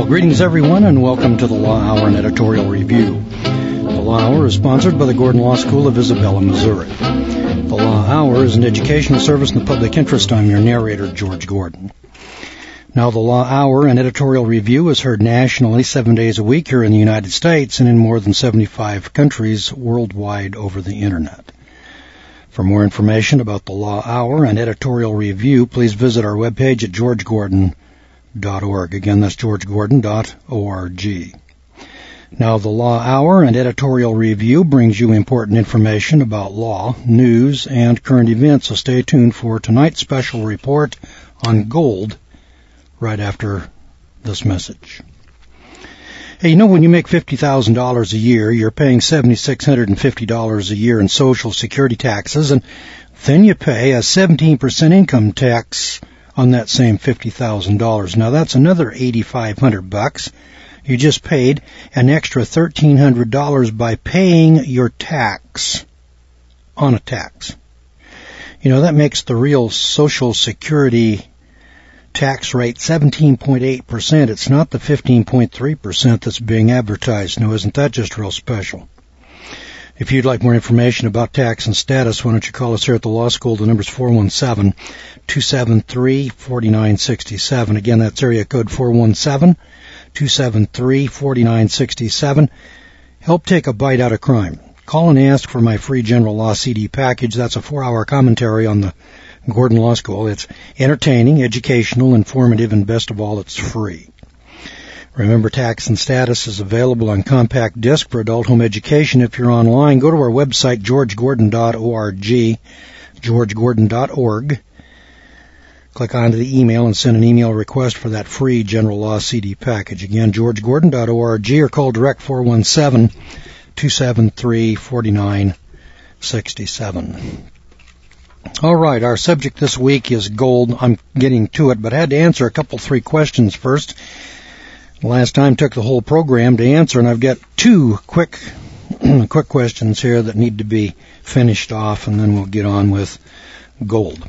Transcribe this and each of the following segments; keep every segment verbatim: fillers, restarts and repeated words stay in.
Well, greetings everyone, and welcome to the Law Hour and Editorial Review. The Law Hour is sponsored by the Gordon Law School of Isabella, Missouri. The Law Hour is an educational service in the public interest. I'm your narrator, George Gordon. Now, the Law Hour and Editorial Review is heard nationally seven days a week here in the United States and in more than seventy-five countries worldwide over the Internet. For more information about the Law Hour and Editorial Review, please visit our webpage at george gordon dot org. Again, that's george gordon dot org. Now, the Law Hour and Editorial Review brings you important information about law, news, and current events, so stay tuned for tonight's special report on gold right after this message. Hey, you know, when you make fifty thousand dollars a year, you're paying seven thousand six hundred fifty dollars a year in Social Security taxes, and then you pay a seventeen percent income tax on that same fifty thousand dollars. Now, that's another eight thousand five hundred bucks. You just paid an extra one thousand three hundred dollars by paying your tax on a tax. You know, that makes the real Social Security tax rate seventeen point eight percent. It's not the fifteen point three percent that's being advertised. Now, isn't that just real special? If you'd like more information about tax and status, why don't you call us here at the law school? The number's four one seven, two seven three, four nine six seven. Again, that's area code four one seven, two seven three, four nine six seven. Help take a bite out of crime. Call and ask for my free general law C D package. That's a four-hour commentary on the Gordon Law School. It's entertaining, educational, informative, and best of all, it's free. Remember, Tax and Status is available on compact disc for adult home education. If you're online, go to our website, george gordon dot org, george gordon dot org. Click onto the email and send an email request for that free general law C D package. Again, george gordon dot org, or call direct four one seven, two seven three, four nine six seven. All right, our subject this week is gold. I'm getting to it, but I had to answer a couple, three questions first. Last time took the whole program to answer, and I've got two quick quick questions here that need to be finished off, and then we'll get on with gold.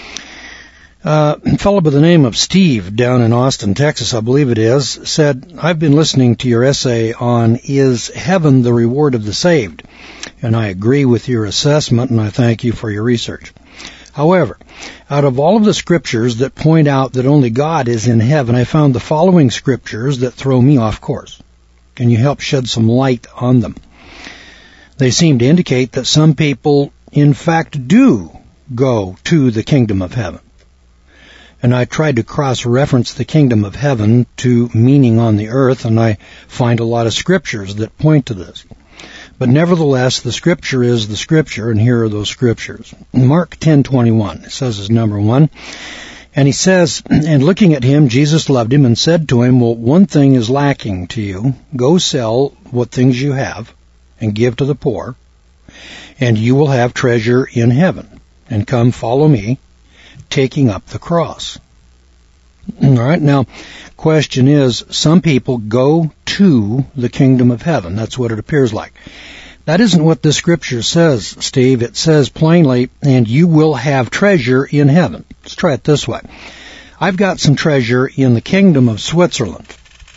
Uh, a fellow by the name of Steve down in Austin, Texas, I believe it is, said, I've been listening to your essay on Is Heaven the Reward of the Saved? And I agree with your assessment, and I thank you for your research. However, out of all of the scriptures that point out that only God is in heaven, I found the following scriptures that throw me off course. Can you help shed some light on them? They seem to indicate that some people, in fact, do go to the kingdom of heaven. And I tried to cross-reference the kingdom of heaven to meaning on the earth, and I find a lot of scriptures that point to this. But nevertheless, the scripture is the scripture, and here are those scriptures. Mark ten twenty-one, it says as number one, and he says, and looking at him, Jesus loved him and said to him, well, one thing is lacking to you. Go sell what things you have and give to the poor, and you will have treasure in heaven. And come follow me, taking up the cross. All right, now, question is, some people go to the kingdom of heaven. That's what it appears like. That isn't what the scripture says, Steve. It says plainly, and you will have treasure in heaven. Let's try it this way. I've got some treasure in the kingdom of Switzerland.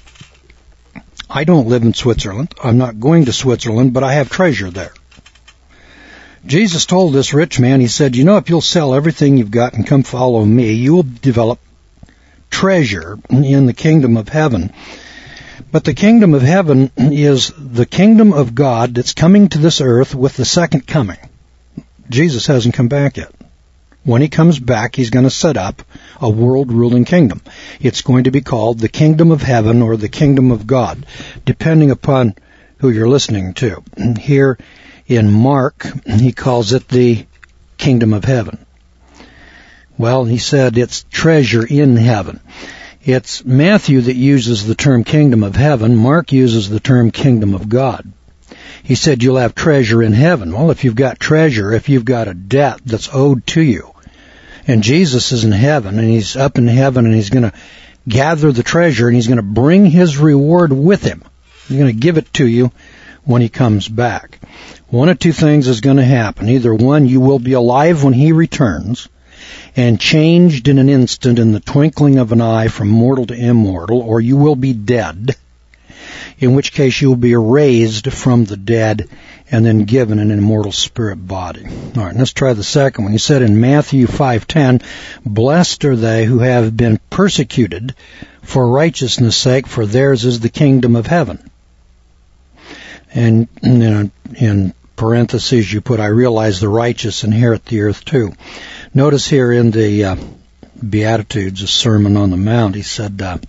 I don't live in Switzerland. I'm not going to Switzerland, but I have treasure there. Jesus told this rich man, he said, you know, if you'll sell everything you've got and come follow me, you will develop treasure in the kingdom of heaven. But the kingdom of heaven is the kingdom of God that's coming to this earth with the second coming. Jesus hasn't come back yet. When he comes back, he's going to set up a world-ruling kingdom. It's going to be called the kingdom of heaven or the kingdom of God, depending upon who you're listening to. Here in Mark, he calls it the kingdom of heaven. Well, he said it's treasure in heaven. It's Matthew that uses the term kingdom of heaven. Mark uses the term kingdom of God. He said you'll have treasure in heaven. Well, if you've got treasure, if you've got a debt that's owed to you, and Jesus is in heaven, and he's up in heaven, and he's going to gather the treasure, and he's going to bring his reward with him. He's going to give it to you when he comes back. One of two things is going to happen. Either one, you will be alive when he returns, and changed in an instant, in the twinkling of an eye, from mortal to immortal, or you will be dead, in which case you will be raised from the dead and then given an immortal spirit body. All right, let's try the second one. He said in Matthew five ten, blessed are they who have been persecuted for righteousness' sake, for theirs is the kingdom of heaven. And you know, in parentheses you put, I realize the righteous inherit the earth too. Notice here in the uh, Beatitudes, the Sermon on the Mount, he said, uh,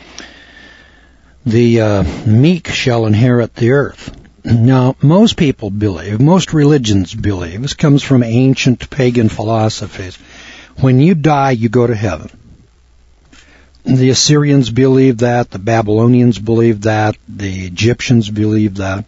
the uh, meek shall inherit the earth. Now, most people believe, most religions believe, this comes from ancient pagan philosophies, when you die, you go to heaven. The Assyrians believed that, the Babylonians believed that, the Egyptians believed that.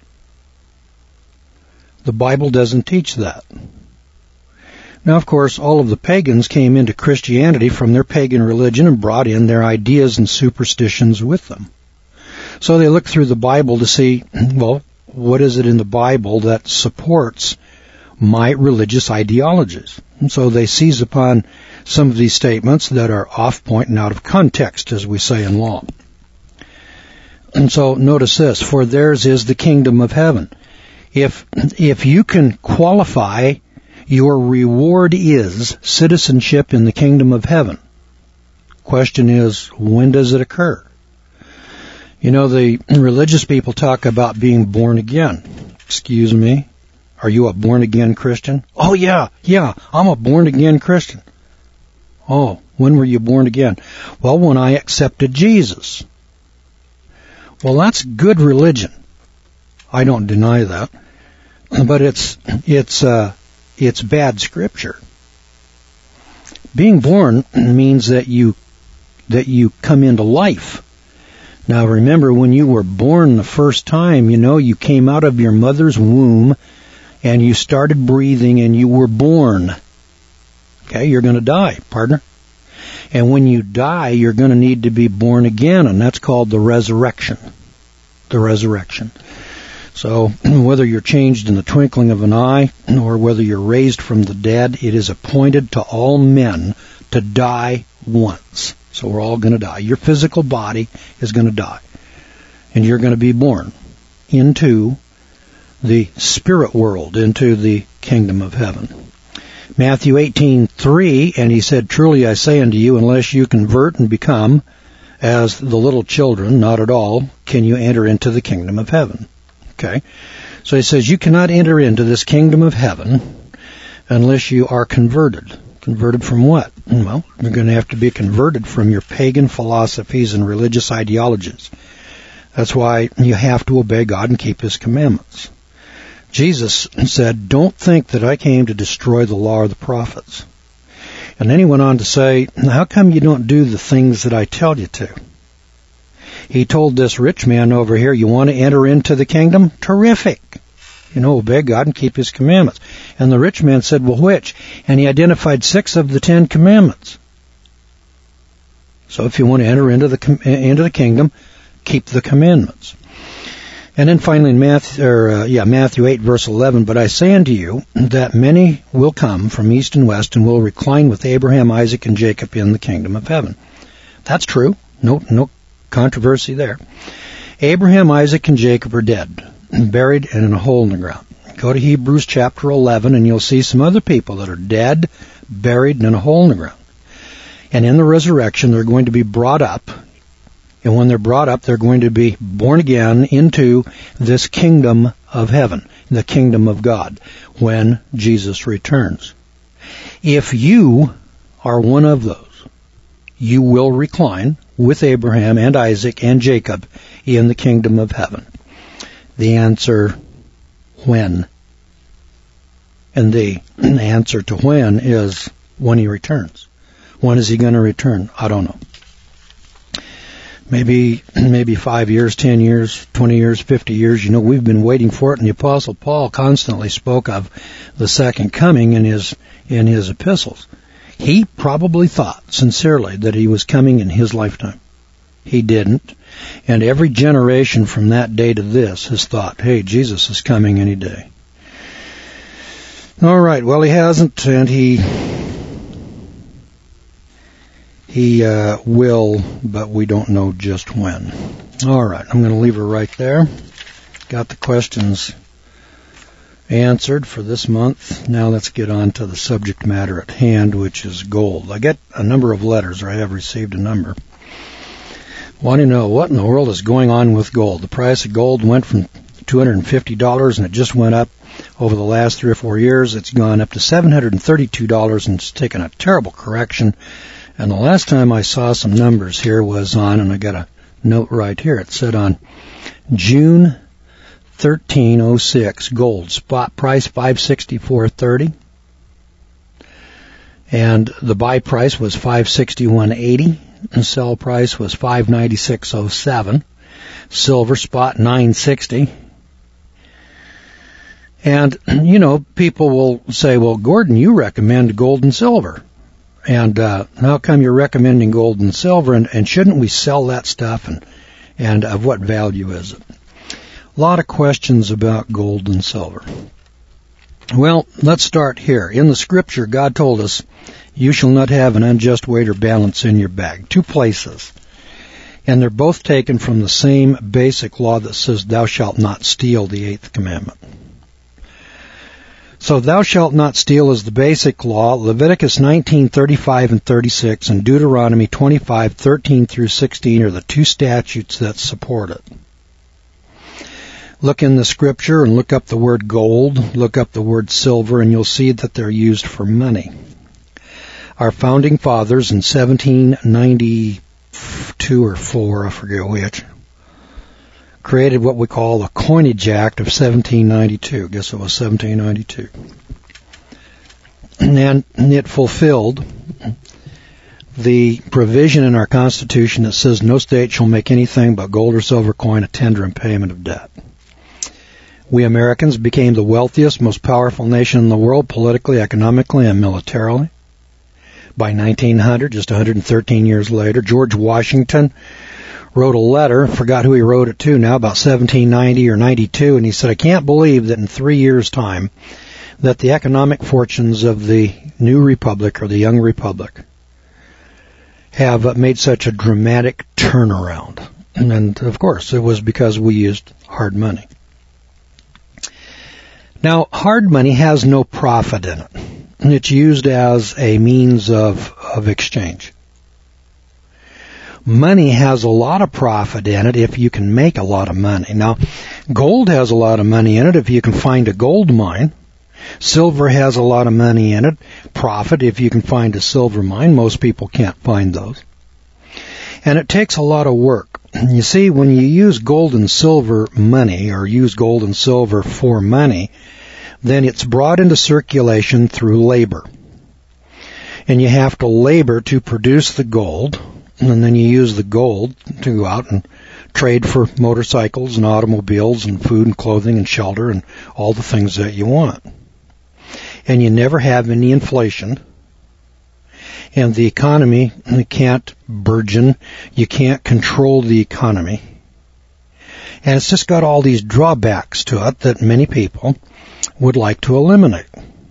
The Bible doesn't teach that. Now, of course, all of the pagans came into Christianity from their pagan religion and brought in their ideas and superstitions with them. So they looked through the Bible to see, well, what is it in the Bible that supports my religious ideologies? And so they seize upon some of these statements that are off point and out of context, as we say in law. And so notice this, for theirs is the kingdom of heaven. If, if you can qualify, your reward is citizenship in the kingdom of heaven. Question is, when does it occur? You know, the religious people talk about being born again. Excuse me? Are you a born-again Christian? Oh, yeah, yeah, I'm a born-again Christian. Oh, when were you born again? Well, when I accepted Jesus. Well, that's good religion. I don't deny that. But it's, it's, uh, it's bad scripture. Being born means that you, that you come into life. Now remember, when you were born the first time, you know, you came out of your mother's womb and you started breathing and you were born. Okay, you're going to die, partner. And when you die, you're going to need to be born again, and that's called the resurrection. The resurrection. So whether you're changed in the twinkling of an eye or whether you're raised from the dead, it is appointed to all men to die once. So we're all going to die. Your physical body is going to die. And you're going to be born into the spirit world, into the kingdom of heaven. Matthew eighteen three, and he said, truly I say unto you, unless you convert and become as the little children, not at all, can you enter into the kingdom of heaven. Okay? So he says, you cannot enter into this kingdom of heaven unless you are converted. Converted from what? Well, you're going to have to be converted from your pagan philosophies and religious ideologies. That's why you have to obey God and keep His commandments. Jesus said, don't think that I came to destroy the law or the prophets. And then he went on to say, how come you don't do the things that I tell you to? He told this rich man over here, you want to enter into the kingdom? Terrific. You know, obey God and keep His commandments. And the rich man said, well, which? And he identified six of the Ten Commandments. So if you want to enter into the into the kingdom, keep the commandments. And then finally in Matthew, or, uh, yeah, Matthew eight, verse eleven, but I say unto you that many will come from east and west and will recline with Abraham, Isaac, and Jacob in the kingdom of heaven. That's true. No, no controversy there. Abraham, Isaac, and Jacob are dead, buried and in a hole in the ground. Go to Hebrews chapter eleven and you'll see some other people that are dead, buried, and in a hole in the ground. And in the resurrection, they're going to be brought up. And when they're brought up, they're going to be born again into this kingdom of heaven, the kingdom of God, when Jesus returns. If you are one of those, you will recline with Abraham and Isaac and Jacob in the kingdom of heaven. The answer, when? And the answer to when is when He returns. When is He going to return? I don't know. Maybe, maybe five years, ten years, twenty years, fifty years. You know, we've been waiting for it, and the Apostle Paul constantly spoke of the second coming in his, in his epistles. He probably thought, sincerely, that He was coming in his lifetime. He didn't. And every generation from that day to this has thought, hey, Jesus is coming any day. All right, well, He hasn't, and He He uh, will, but we don't know just when. All right, I'm going to leave her right there. Got the questions answered for this month. Now let's get on to the subject matter at hand, which is gold. I get a number of letters, or I have received a number. Want to know what in the world is going on with gold. The price of gold went from two hundred fifty dollars, and it just went up over the last three or four years. It's gone up to seven hundred thirty-two dollars, and it's taken a terrible correction. And the last time I saw some numbers here was on, and I got a note right here. It said on June thirteenth oh six, gold spot price five sixty-four thirty, and the buy price was five sixty-one eighty, and sell price was five ninety-six oh seven. Silver spot nine sixty. And you know, people will say, "Well, Gordon, you recommend gold and silver, and uh, how come you're recommending gold and silver? And, and shouldn't we sell that stuff? And and of what value is it?" A lot of questions about gold and silver. Well, let's start here. In the scripture, God told us, "You shall not have an unjust weight or balance in your bag." Two places. And they're both taken from the same basic law that says, "Thou shalt not steal," the eighth commandment. So "thou shalt not steal" is the basic law. Leviticus nineteen thirty-five and thirty-six and Deuteronomy twenty-five thirteen through sixteen are the two statutes that support it. Look in the scripture and look up the word gold, look up the word silver, and you'll see that they're used for money. Our founding fathers in seventeen ninety-two or four, I forget which, created what we call the Coinage Act of seventeen ninety-two. I guess it was seventeen ninety-two. And it fulfilled the provision in our Constitution that says no state shall make anything but gold or silver coin a tender in payment of debt. We Americans became the wealthiest, most powerful nation in the world, politically, economically, and militarily. By nineteen hundred, just one hundred thirteen years later, George Washington wrote a letter, I forgot who he wrote it to now, about seventeen ninety or ninety-two, and he said, "I can't believe that in three years' time that the economic fortunes of the new republic, or the young republic, have made such a dramatic turnaround." And, of course, it was because we used hard money. Now, hard money has no profit in it, and it's used as a means of, of exchange. Money has a lot of profit in it if you can make a lot of money. Now, gold has a lot of money in it if you can find a gold mine. Silver has a lot of money in it, profit if you can find a silver mine. Most people can't find those. And it takes a lot of work. You see, when you use gold and silver money, or use gold and silver for money, then it's brought into circulation through labor. And you have to labor to produce the gold, and then you use the gold to go out and trade for motorcycles and automobiles and food and clothing and shelter and all the things that you want. And you never have any inflation. And the economy can't burgeon. You can't control the economy. And it's just got all these drawbacks to it that many people would like to eliminate.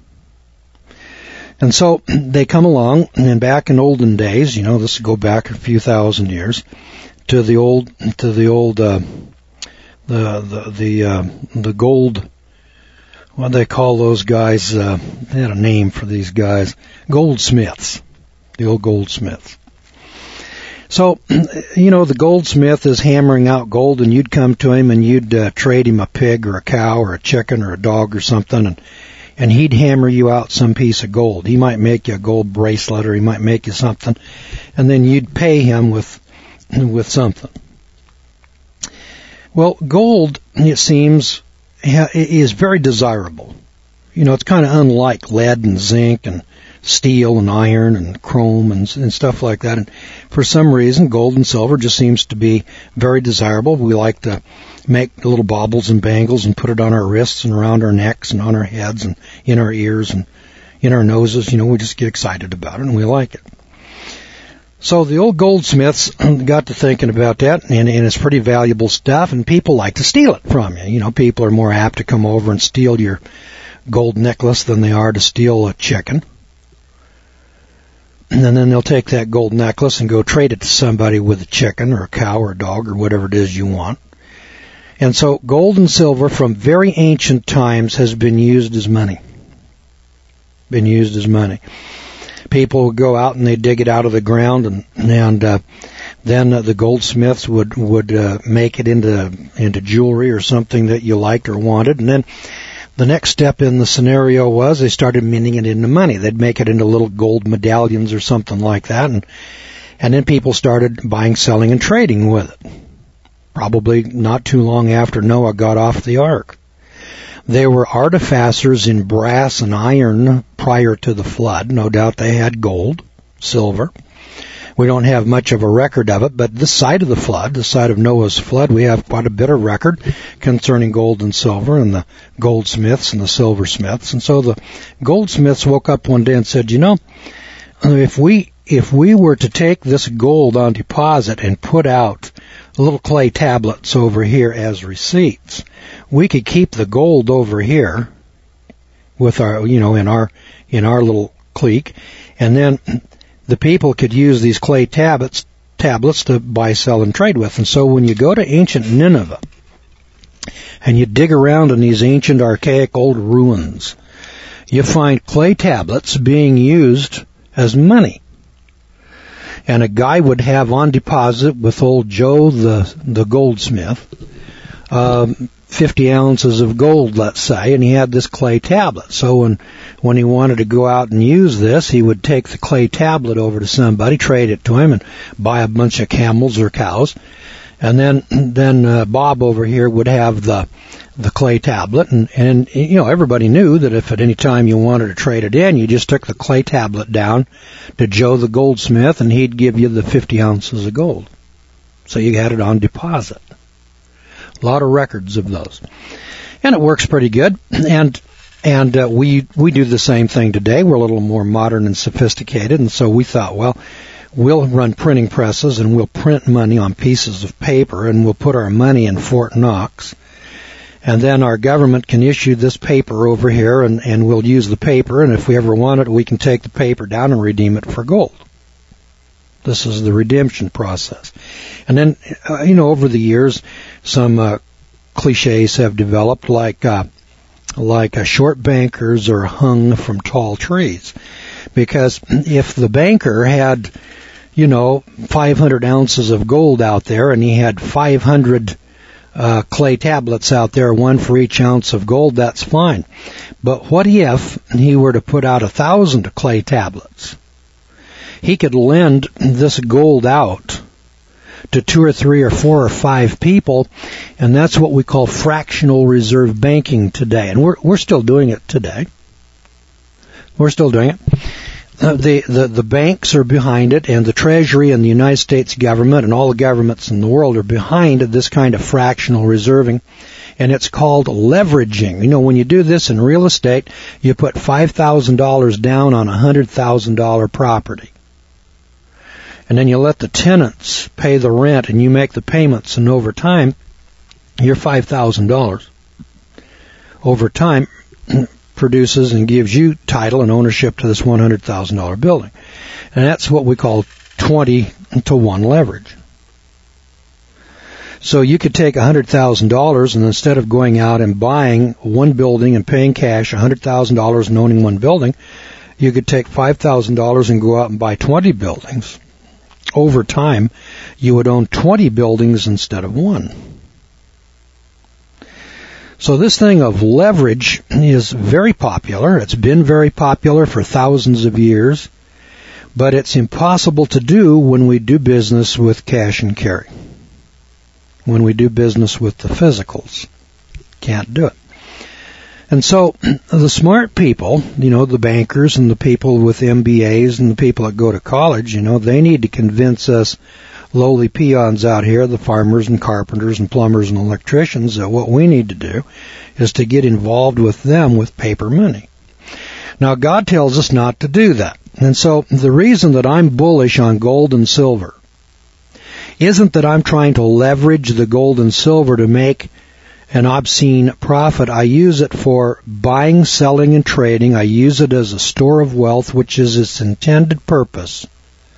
And so they come along, and back in olden days, you know, this will go back a few thousand years, to the old, to the old, uh, the, the, the, uh, the gold, what do they call those guys? Uh, they had a name for these guys. Goldsmiths. The old goldsmiths. So, you know, the goldsmith is hammering out gold, and you'd come to him and you'd uh, trade him a pig or a cow or a chicken or a dog or something, and and he'd hammer you out some piece of gold. He might make you a gold bracelet, or he might make you something, and then you'd pay him with with something. Well, gold, it seems, is very desirable. You know, it's kind of unlike lead and zinc and steel and iron and chrome and, and stuff like that. And for some reason, gold and silver just seems to be very desirable. We like to make little baubles and bangles and put it on our wrists and around our necks and on our heads and in our ears and in our noses. You know, we just get excited about it and we like it. So the old goldsmiths got to thinking about that, and, and it's pretty valuable stuff, and people like to steal it from you. You know, people are more apt to come over and steal your gold necklace than they are to steal a chicken. and then they'll take that gold necklace and go trade it to somebody with a chicken or a cow or a dog or whatever it is you want. And so gold and silver from very ancient times has been used as money. Been used as money. People would go out and they dig it out of the ground, and and uh, then uh, the goldsmiths would would uh, make it into into jewelry or something that you liked or wanted, and then the next step in the scenario was they started minting it into money. They'd make it into little gold medallions or something like that, and and then people started buying, selling, and trading with it. Probably not too long after Noah got off the ark. They were artificers in brass and iron prior to the flood. No doubt they had gold, silver. We don't have much of a record of it, but this side of the flood, the side of Noah's flood, we have quite a bit of record concerning gold and silver and the goldsmiths and the silversmiths. And so the goldsmiths woke up one day and said, you know, if we if we were to take this gold on deposit and put out little clay tablets over here as receipts, we could keep the gold over here with our, you know, in our in our little clique, and then the people could use these clay tablets tablets to buy, sell, and trade with. And so when you go to ancient Nineveh and you dig around in these ancient, archaic, old ruins, you find clay tablets being used as money. And a guy would have on deposit with old Joe the the goldsmith um, fifty ounces of gold, let's say, and he had this clay tablet. So when when he wanted to go out and use this, he would take the clay tablet over to somebody, trade it to him, and buy a bunch of camels or cows. And then then uh, Bob over here would have the the clay tablet, and, and you know, everybody knew that if at any time you wanted to trade it in, you just took the clay tablet down to Joe the goldsmith, and he'd give you the fifty ounces of gold. So you had it on deposit. A lot of records of those. And it works pretty good. And and uh, we we do the same thing today. We're a little more modern and sophisticated, and so we thought, well, we'll run printing presses and we'll print money on pieces of paper, and we'll put our money in Fort Knox. And then our government can issue this paper over here, and, and we'll use the paper, and if we ever want it, we can take the paper down and redeem it for gold. This is the redemption process. And then, uh, you know, over the years, some uh, cliches have developed, like uh, like uh, short bankers are hung from tall trees. Because if the banker had, you know, five hundred ounces of gold out there, and he had five hundred uh, clay tablets out there, one for each ounce of gold, that's fine. But what if he were to put out a thousand clay tablets? He could lend this gold out to two or three or four or five people, and that's what we call fractional reserve banking today. And we're we're still doing it today. We're still doing it. Uh, the, the the banks are behind it, and the Treasury and the United States government and all the governments in the world are behind this kind of fractional reserving, and it's called leveraging. You know, when you do this in real estate, you put five thousand dollars down on a one hundred thousand dollars property. And then you let the tenants pay the rent, and you make the payments, and over time, your five thousand dollars over time produces and gives you title and ownership to this one hundred thousand dollars building. And that's what we call twenty to one leverage. So you could take one hundred thousand dollars, and instead of going out and buying one building and paying cash one hundred thousand dollars and owning one building, you could take five thousand dollars and go out and buy twenty buildings. Over time, you would own twenty buildings instead of one. So this thing of leverage is very popular. It's been very popular for thousands of years, but it's impossible to do when we do business with cash and carry. When we do business with the physicals. Can't do it. And so the smart people, you know, the bankers and the people with M B As and the people that go to college, you know, they need to convince us lowly peons out here, the farmers and carpenters and plumbers and electricians, that what we need to do is to get involved with them with paper money. Now, God tells us not to do that. And so the reason that I'm bullish on gold and silver isn't that I'm trying to leverage the gold and silver to make an obscene profit. I use it for buying, selling, and trading. I use it as a store of wealth, which is its intended purpose.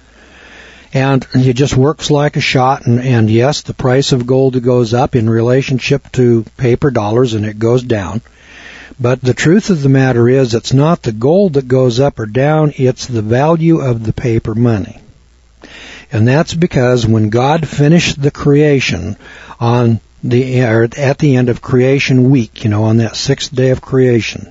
And it just works like a shot. And, and yes, the price of gold goes up in relationship to paper dollars, and it goes down. But the truth of the matter is, it's not the gold that goes up or down, it's the value of the paper money. And that's because when God finished the creation on the or at the end of creation week, you know, on that sixth day of creation,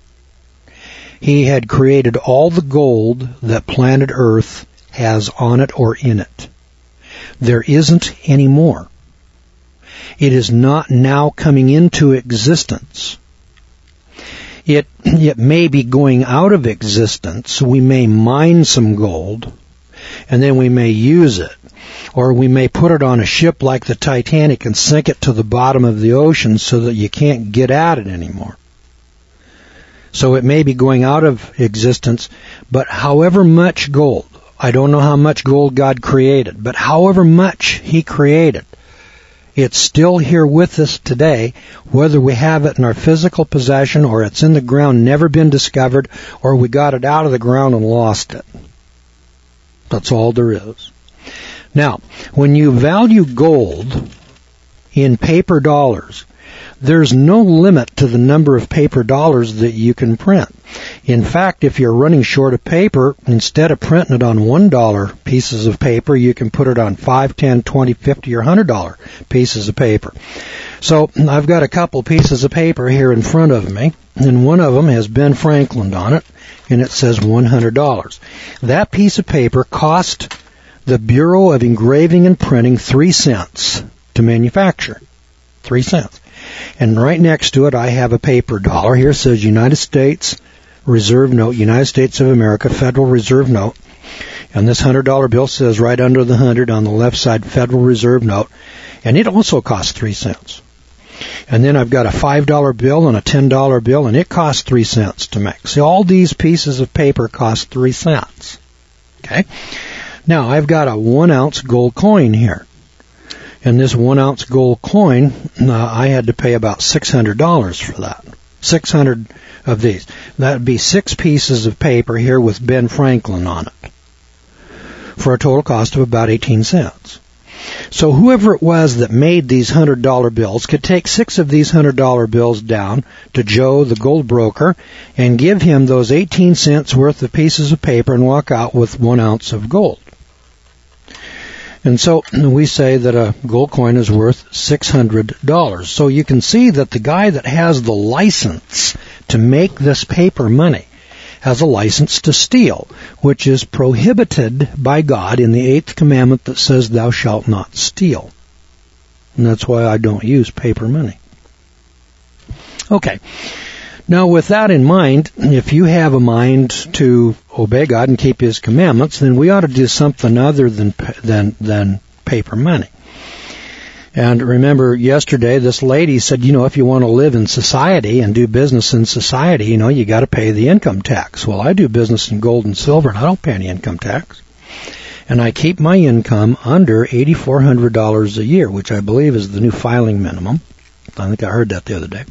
He had created all the gold that planet Earth has on it or in it. There isn't any more. It is not now coming into existence. It, it may be going out of existence. We may mine some gold, and then we may use it. Or we may put it on a ship like the Titanic and sink it to the bottom of the ocean so that you can't get at it anymore. So it may be going out of existence, but however much gold, I don't know how much gold God created, but however much He created, it's still here with us today, whether we have it in our physical possession or it's in the ground, never been discovered, or we got it out of the ground and lost it. That's all there is. Now, when you value gold in paper dollars, there's no limit to the number of paper dollars that you can print. In fact, if you're running short of paper, instead of printing it on one dollar pieces of paper, you can put it on five, ten, twenty, fifty, or one hundred dollar pieces of paper. So I've got a couple pieces of paper here in front of me, and one of them has Ben Franklin on it, and it says one hundred dollars. That piece of paper cost the Bureau of Engraving and Printing three cents to manufacture. Three cents. And right next to it, I have a paper dollar. Here it says United States Reserve Note, United States of America, Federal Reserve Note. And this one hundred dollar bill says right under the one hundred on the left side, Federal Reserve Note. And it also costs three cents. And then I've got a five dollar bill and a ten dollar bill, and it costs three cents to make. See, all these pieces of paper cost three cents. Okay? Now, I've got a one ounce gold coin here. And this one ounce gold coin, uh, I had to pay about six hundred dollars for that. six hundred of these. That would be six pieces of paper here with Ben Franklin on it, for a total cost of about eighteen cents. So whoever it was that made these one hundred dollar bills could take six of these one hundred dollar bills down to Joe, the gold broker, and give him those eighteen cents worth of pieces of paper and walk out with one ounce of gold. And so we say that a gold coin is worth six hundred dollars. So you can see that the guy that has the license to make this paper money has a license to steal, which is prohibited by God in the eighth commandment that says, thou shalt not steal. And that's why I don't use paper money. Okay. Now, with that in mind, if you have a mind to obey God and keep His commandments, then we ought to do something other than than than paper money. And remember, yesterday, this lady said, you know, if you want to live in society and do business in society, you know, you got to pay the income tax. Well, I do business in gold and silver, and I don't pay any income tax. And I keep my income under eight thousand four hundred dollars a year, which I believe is the new filing minimum. I think I heard that the other day.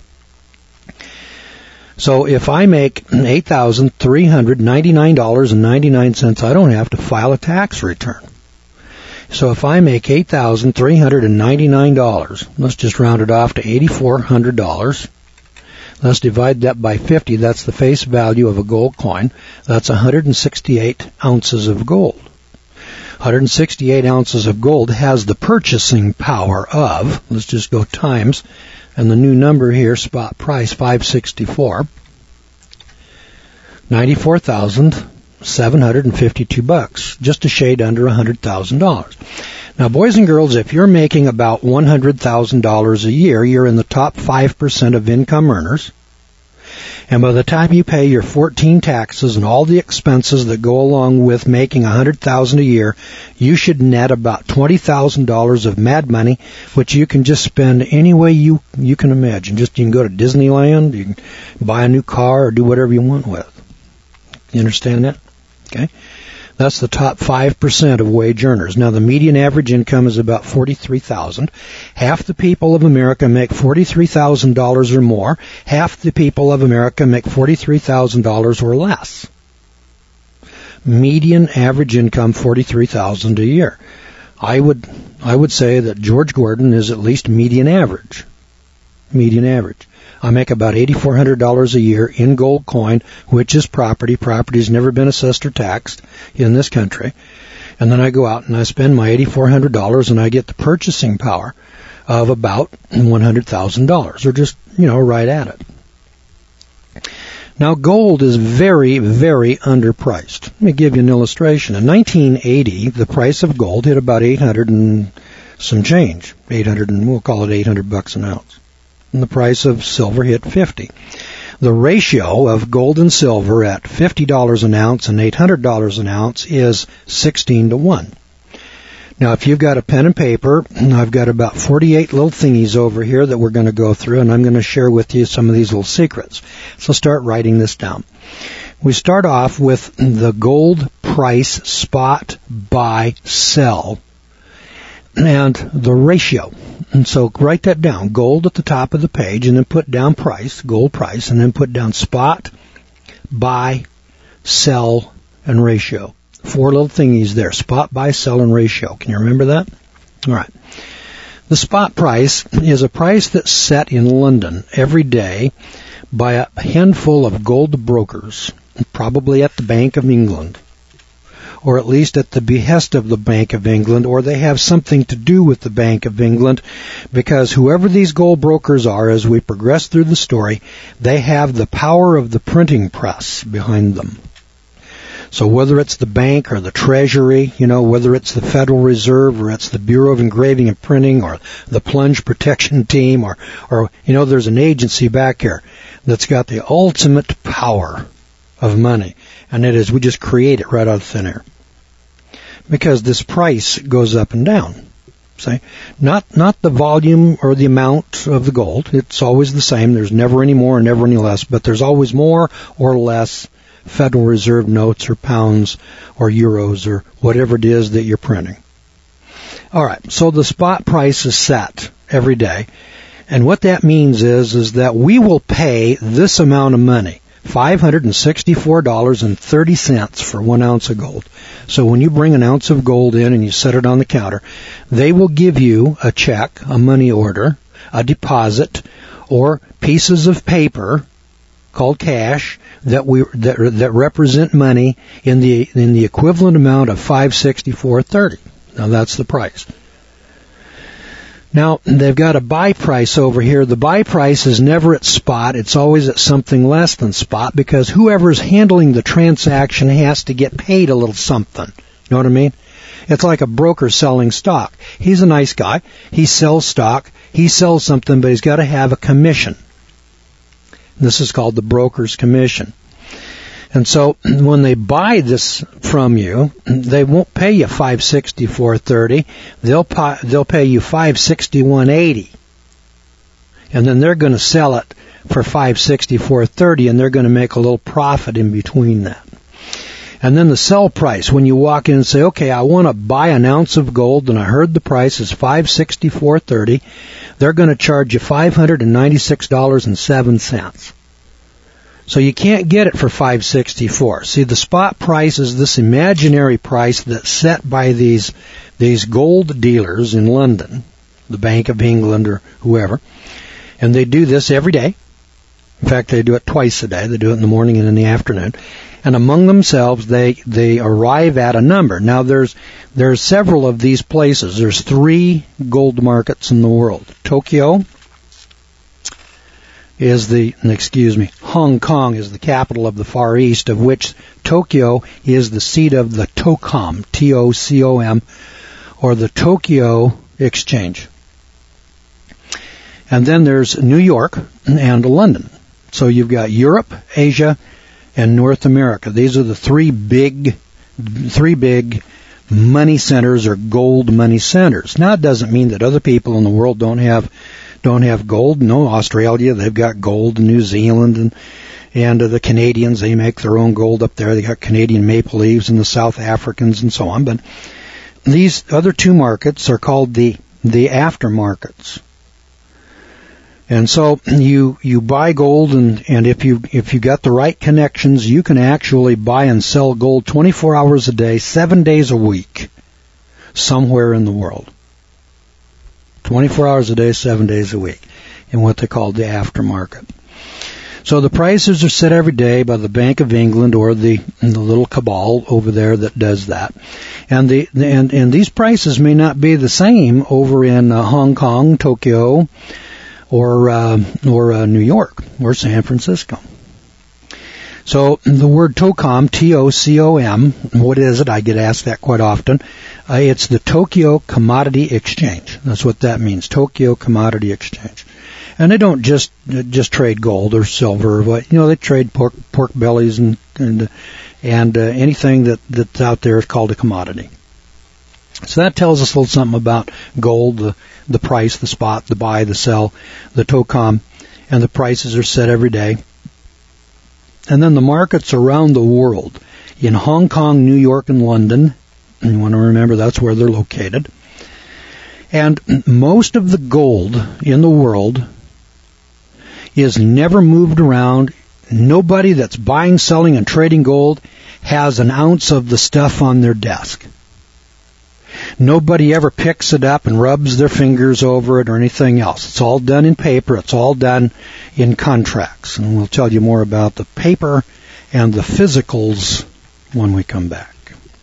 So if I make eight thousand three hundred ninety-nine dollars and ninety-nine cents, I don't have to file a tax return. So if I make eight thousand three hundred ninety-nine dollars, let's just round it off to eight thousand four hundred dollars. Let's divide that by fifty. That's the face value of a gold coin. That's one hundred sixty-eight ounces of gold. one hundred sixty-eight ounces of gold has the purchasing power of, let's just go times, and the new number here, spot price, five sixty-four, ninety-four thousand seven hundred fifty-two bucks, just a shade under one hundred thousand dollars. Now, boys and girls, if you're making about one hundred thousand dollars a year, you're in the top five percent of income earners. And by the time you pay your fourteen taxes and all the expenses that go along with making one hundred thousand dollars a year, you should net about twenty thousand dollars of mad money, which you can just spend any way you, you can imagine. Just you can go to Disneyland, you can buy a new car, or do whatever you want with. You understand that? Okay? That's the top five percent of wage earners. Now, the median average income is about forty-three thousand dollars. Half the people of America make forty-three thousand dollars or more. Half the people of America make forty-three thousand dollars or less. Median average income, forty-three thousand dollars a year. I would, I would say that George Gordon is at least median average. Median average. I make about eight thousand four hundred dollars a year in gold coin, which is property. Property's never been assessed or taxed in this country. And then I go out and I spend my eight thousand four hundred dollars and I get the purchasing power of about one hundred thousand dollars, or just, you know, right at it. Now, gold is very, very underpriced. Let me give you an illustration. In nineteen eighty, the price of gold hit about eight hundred and some change. eight hundred, and we'll call it eight hundred bucks an ounce. And the price of silver hit fifty. The ratio of gold and silver at fifty dollars an ounce and eight hundred dollars an ounce is sixteen to one. Now, if you've got a pen and paper, I've got about forty-eight little thingies over here that we're going to go through, and I'm going to share with you some of these little secrets. So start writing this down. We start off with the gold price spot buy sell and the ratio. And so write that down, gold at the top of the page, and then put down price, gold price, and then put down spot, buy, sell, and ratio. Four little thingies there, spot, buy, sell, and ratio. Can you remember that? All right. The spot price is a price that's set in London every day by a handful of gold brokers, probably at the Bank of England, or at least at the behest of the Bank of England, or they have something to do with the Bank of England, because whoever these gold brokers are, as we progress through the story, they have the power of the printing press behind them. So whether it's the bank or the Treasury, you know, whether it's the Federal Reserve or it's the Bureau of Engraving and Printing or the Plunge Protection Team or, or you know, there's an agency back here that's got the ultimate power of money. And it is, we just create it right out of thin air. Because this price goes up and down. See? Not, not the volume or the amount of the gold. It's always the same. There's never any more and never any less. But there's always more or less Federal Reserve notes or pounds or euros or whatever it is that you're printing. All right. So the spot price is set every day. And what that means is, is that we will pay this amount of money. five hundred sixty-four dollars and thirty cents for one ounce of gold. So when you bring an ounce of gold in and you set it on the counter, they will give you a check, a money order, a deposit, or pieces of paper called cash that we that that represent money in the in the equivalent amount of five hundred sixty-four dollars and thirty cents. Now that's the price. Now, they've got a buy price over here. The buy price is never at spot. It's always at something less than spot, because whoever's handling the transaction has to get paid a little something. You know what I mean? It's like a broker selling stock. He's a nice guy. He sells stock. He sells something, but he's got to have a commission. This is called the broker's commission. And so when they buy this from you, they won't pay you five hundred sixty-four dollars and thirty cents. They'll pay, they'll pay you five hundred sixty-one dollars and eighty cents. And then they're going to sell it for five hundred sixty-four dollars and thirty cents, and they're going to make a little profit in between that. And then the sell price, when you walk in and say, okay, I want to buy an ounce of gold, and I heard the price is five hundred sixty-four dollars and thirty cents, they're going to charge you five hundred ninety-six dollars and seven cents. So you can't get it for five hundred sixty-four dollars. See, the spot price is this imaginary price that's set by these these gold dealers in London, the Bank of England or whoever, and they do this every day. In fact, they do it twice a day. They do it in the morning and in the afternoon. And among themselves, they they arrive at a number. Now, there's there's several of these places. There's three gold markets in the world. Tokyo is the, excuse me, Hong Kong is the capital of the Far East, of which Tokyo is the seat of the TOCOM, T O C O M, or the Tokyo Exchange. And then there's New York and London. So you've got Europe, Asia, and North America. These are the three big, three big money centers or gold money centers. Now, it doesn't mean that other people in the world don't have don't have gold. No, Australia, they've got gold, and New Zealand, and And uh, the Canadians, they make their own gold up there. They got Canadian maple leaves and the South Africans and so on. But these other two markets are called the the aftermarkets. And so you you buy gold, and, and if you if you got the right connections, you can actually buy and sell gold twenty-four hours a day, seven days a week, somewhere in the world. twenty-four hours a day, seven days a week, in what they call the aftermarket. So the prices are set every day by the Bank of England or the the little cabal over there that does that, and the and and these prices may not be the same over in uh, Hong Kong, Tokyo, or uh, or uh, New York or San Francisco. So the word TOCOM, T O C O M, what is it? I get asked that quite often. Uh, it's the Tokyo Commodity Exchange. That's what that means, Tokyo Commodity Exchange. And they don't just just trade gold or silver, but you know they trade pork pork bellies and and and uh, anything that that's out there is called a commodity. So that tells us a little something about gold, the the price, the spot, the buy, the sell, the TOCOM, and the prices are set every day. And then the markets around the world, in Hong Kong, New York, and London, and you want to remember that's where they're located. And most of the gold in the world is never moved around. Nobody that's buying, selling, and trading gold has an ounce of the stuff on their desk. Nobody ever picks it up and rubs their fingers over it or anything else. It's all done in paper. It's all done in contracts. And we'll tell you more about the paper and the physicals when we come back.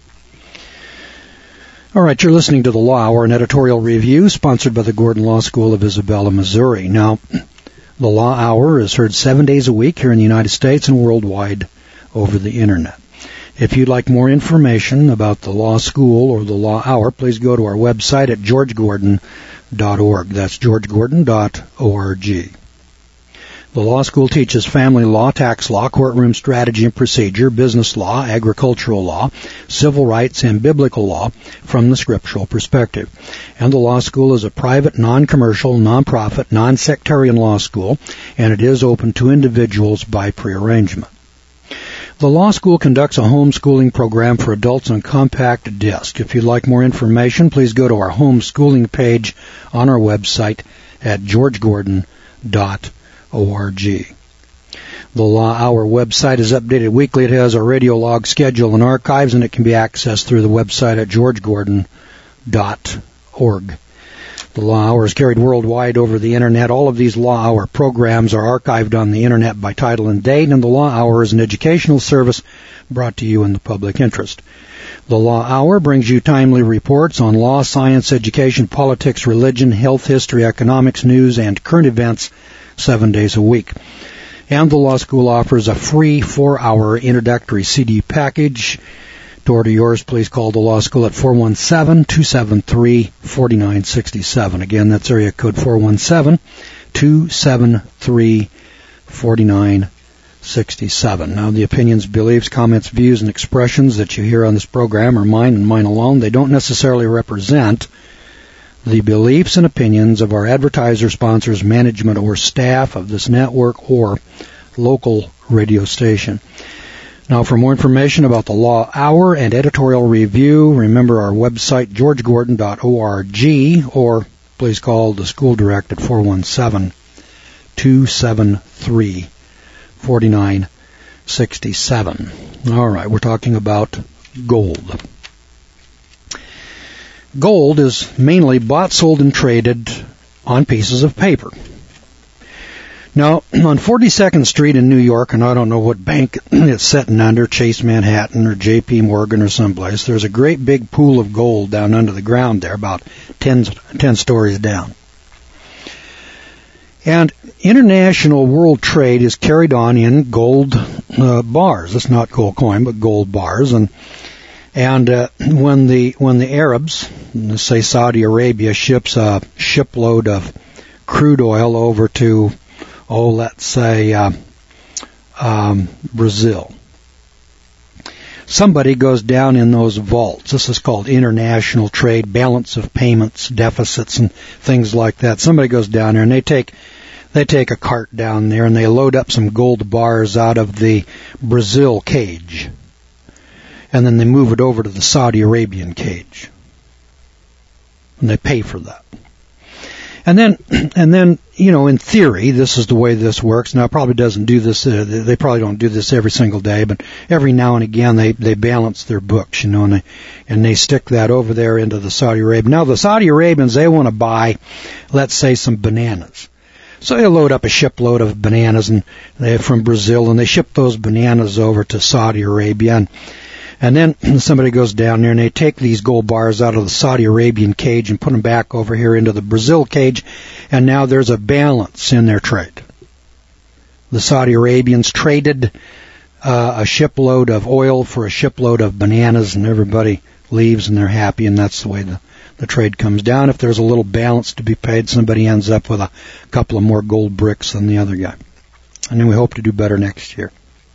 All right, you're listening to the Law Hour, an editorial review sponsored by the Gordon Law School of Isabella, Missouri. Now, the Law Hour is heard seven days a week here in the United States and worldwide over the Internet. If you'd like more information about the law school or the Law Hour, please go to our website at george gordon dot org. That's george gordon dot org. The law school teaches family law, tax law, courtroom strategy and procedure, business law, agricultural law, civil rights, and biblical law from the scriptural perspective. And the law school is a private, non-commercial, non-profit, non-sectarian law school, and it is open to individuals by prearrangement. The law school conducts a homeschooling program for adults on compact disc. If you'd like more information, please go to our homeschooling page on our website at george gordon dot org. The Law Hour website is updated weekly. It has a radio log schedule and archives, and it can be accessed through the website at george gordon dot org. The Law Hour is carried worldwide over the Internet. All of these Law Hour programs are archived on the Internet by title and date, and the Law Hour is an educational service brought to you in the public interest. The Law Hour brings you timely reports on law, science, education, politics, religion, health, history, economics, news, and current events seven days a week. And the Law School offers a free four-hour introductory C D package. To order yours, please call the Law School at four one seven, two seven three, four nine six seven. Again, that's area code four one seven, two seven three, four nine six seven. Now, the opinions, beliefs, comments, views, and expressions that you hear on this program are mine and mine alone. They don't necessarily represent the beliefs and opinions of our advertiser, sponsors, management, or staff of this network or local radio station. Now, for more information about the Law Hour and editorial review, remember our website, george gordon dot org, or please call the school direct at four one seven, two seven three, four nine six seven. All right, we're talking about gold. Gold is mainly bought, sold, and traded on pieces of paper. Now, on forty-second Street in New York, and I don't know what bank it's sitting under, Chase Manhattan or J P Morgan or someplace, there's a great big pool of gold down under the ground there, about ten, ten stories down. And international world trade is carried on in gold uh, bars. It's not gold coin, but gold bars. And and uh, when the when the Arabs, let's say Saudi Arabia, ships a shipload of crude oil over to Oh, let's say uh, um, Brazil. Somebody goes down in those vaults. This is called international trade, balance of payments, deficits, and things like that. Somebody goes down there and they take they take a cart down there and they load up some gold bars out of the Brazil cage. And then they move it over to the Saudi Arabian cage. And they pay for that. And then, and then, you know, in theory, this is the way this works. Now, it probably doesn't do this, uh, they probably don't do this every single day, but every now and again they, they balance their books, you know, and they, and they stick that over there into the Saudi Arabian. Now, the Saudi Arabians, they want to buy, let's say, some bananas. So they load up a shipload of bananas and they from Brazil, and they ship those bananas over to Saudi Arabia. And, and then somebody goes down there and they take these gold bars out of the Saudi Arabian cage and put them back over here into the Brazil cage, and now there's a balance in their trade. The Saudi Arabians traded uh, a shipload of oil for a shipload of bananas, and everybody leaves and they're happy, and that's the way the, the trade comes down. If there's a little balance to be paid, somebody ends up with a couple of more gold bricks than the other guy. And then we hope to do better next year.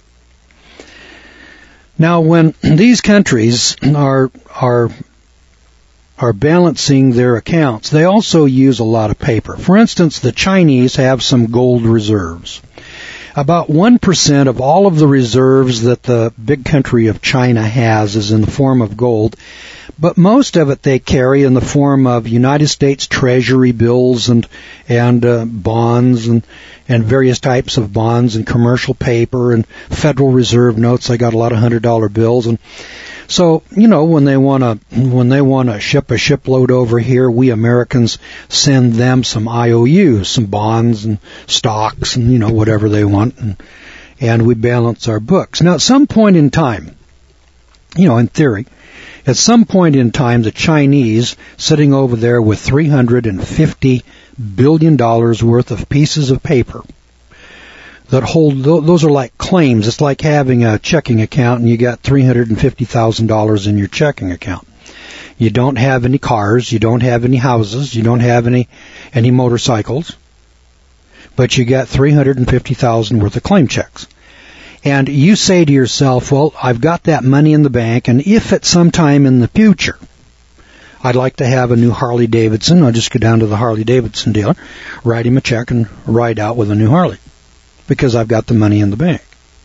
Now, when these countries are are are balancing their accounts, they also use a lot of paper. For instance, the Chinese have some gold reserves. About one percent of all of the reserves that the big country of China has is in the form of gold, but most of it they carry in the form of United States Treasury bills and and uh, bonds and and various types of bonds and commercial paper and Federal Reserve notes. They got a lot of hundred dollar bills, and so you know when they want to when they want to ship a shipload over here, we Americans send them some I O Us, some bonds and stocks and you know whatever they want, and and we balance our books. Now, at some point in time, you know, in theory, at some point in time, the Chinese sitting over there with three hundred fifty billion dollars worth of pieces of paper that hold, those are like claims. It's like having a checking account and you got three hundred fifty thousand dollars in your checking account. You don't have any cars, you don't have any houses, you don't have any, any motorcycles, but you got three hundred fifty thousand dollars worth of claim checks. And you say to yourself, well, I've got that money in the bank, and if at some time in the future I'd like to have a new Harley Davidson, I'll just go down to the Harley Davidson dealer, write him a check, and ride out with a new Harley, because I've got the money in the bank.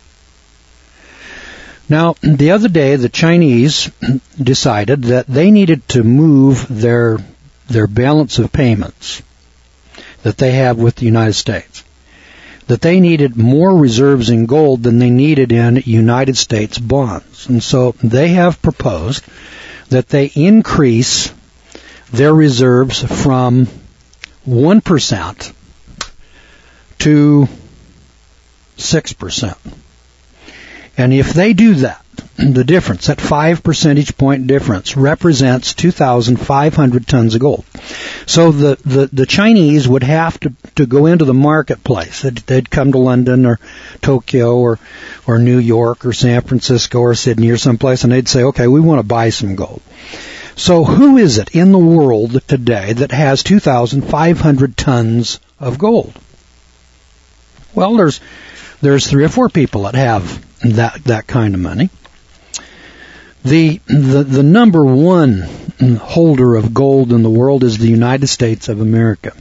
Now, the other day, the Chinese decided that they needed to move their their balance of payments that they have with the United States, that they needed more reserves in gold than they needed in United States bonds. And so they have proposed that they increase their reserves from one percent to six percent. And if they do that, the difference, that five percentage point difference, represents two thousand five hundred tons of gold. So the, the, the Chinese would have to, to go into the marketplace. They'd, they'd come to London or Tokyo or, or New York or San Francisco or Sydney or someplace, and they'd say, okay, we want to buy some gold. So who is it in the world today that has two thousand five hundred tons of gold? Well, there's there's three or four people that have that that kind of money. The, the the number one holder of gold in the world is the United States of America.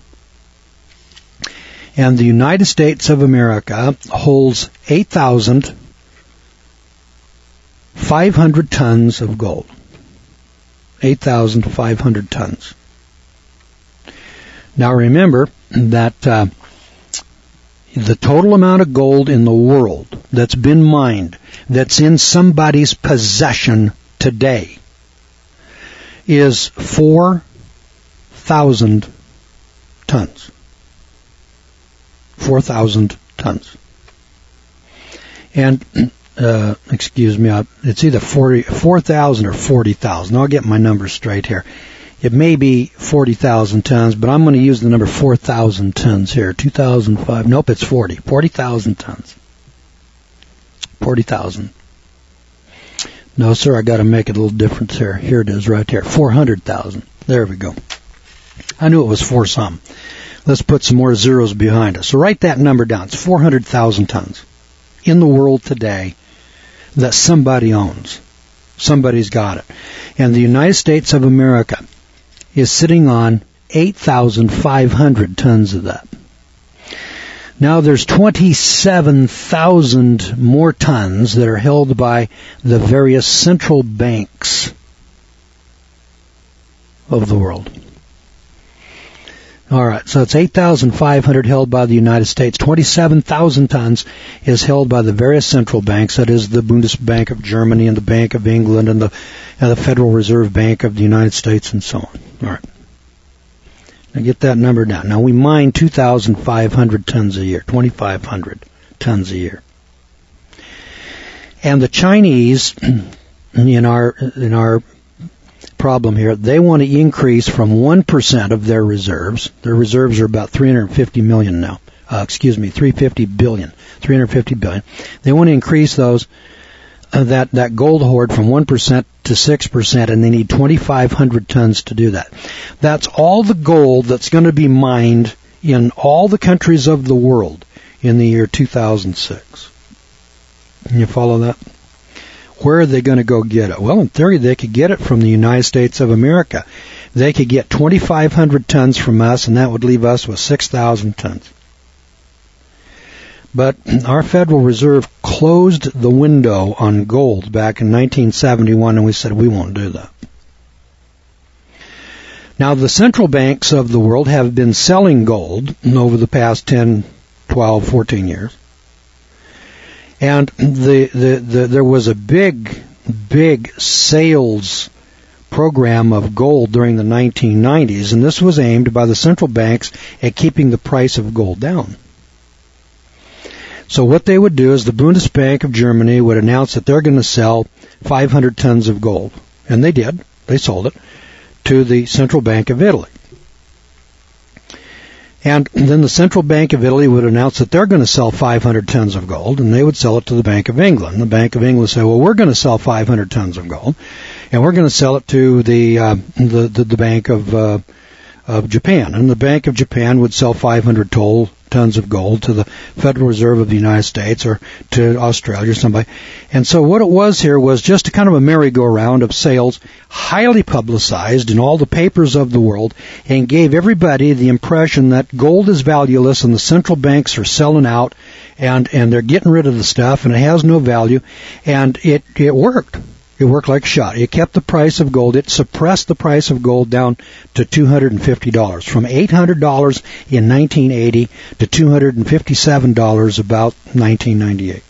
And the United States of America holds eight thousand five hundred tons of gold. eight thousand five hundred tons. Now remember that uh, the total amount of gold in the world that's been mined, that's in somebody's possession today, is four thousand tons. four thousand tons. And, uh, excuse me, it's either forty, four thousand or forty thousand. I'll get my numbers straight here. It may be forty thousand tons, but I'm going to use the number four thousand tons here. two thousand five, nope, it's forty. forty thousand tons. forty thousand. No, sir, I got to make it a little difference here. Here it is right here. four hundred thousand. There we go. I knew it was four some. Let's put some more zeros behind us. So write that number down. It's four hundred thousand tons in the world today that somebody owns. Somebody's got it. And the United States of America is sitting on eight thousand five hundred tons of that. Now there's twenty-seven thousand more tons that are held by the various central banks of the world. All right, so it's eight thousand five hundred held by the United States. twenty-seven thousand tons is held by the various central banks. That is the Bundesbank of Germany and the Bank of England and the, and the Federal Reserve Bank of the United States and so on. All right. Now get that number down. Now we mine two thousand five hundred tons a year, twenty-five hundred tons a year. And the Chinese, in our in our problem here, they want to increase from one percent of their reserves. Their reserves are about three hundred fifty million now. Uh, excuse me, three hundred fifty billion. three hundred fifty billion. They want to increase those uh, that that gold hoard from one percent to six percent, and they need twenty-five hundred tons to do that. That's all the gold that's going to be mined in all the countries of the world in the year two thousand six. Can you follow that? Where are they going to go get it? Well, in theory, they could get it from the United States of America. They could get twenty-five hundred tons from us, and that would leave us with six thousand tons. But our Federal Reserve closed the window on gold back in nineteen seventy-one, and we said we won't do that. Now, the central banks of the world have been selling gold over the past ten, twelve, fourteen years. And the, the, the, there was a big, big sales program of gold during the nineteen nineties, and this was aimed by the central banks at keeping the price of gold down. So what they would do is the Bundesbank of Germany would announce that they're going to sell five hundred tons of gold. And they did. They sold it to the Central Bank of Italy. And then the Central Bank of Italy would announce that they're going to sell five hundred tons of gold, and they would sell it to the Bank of England. The Bank of England would say, well, we're going to sell five hundred tons of gold, and we're going to sell it to the uh, the, the, the Bank of uh, of Japan. And the Bank of Japan would sell five hundred toll tons of gold to the Federal Reserve of the United States or to Australia or somebody. And so what it was here was just a kind of a merry-go-round of sales, highly publicized in all the papers of the world, and gave everybody the impression that gold is valueless and the central banks are selling out and, and they're getting rid of the stuff and it has no value. And it, it worked. It worked like a shot. It kept the price of gold. It suppressed the price of gold down to two hundred fifty dollars, from eight hundred dollars in nineteen eighty to two hundred fifty-seven dollars about nineteen ninety-eight.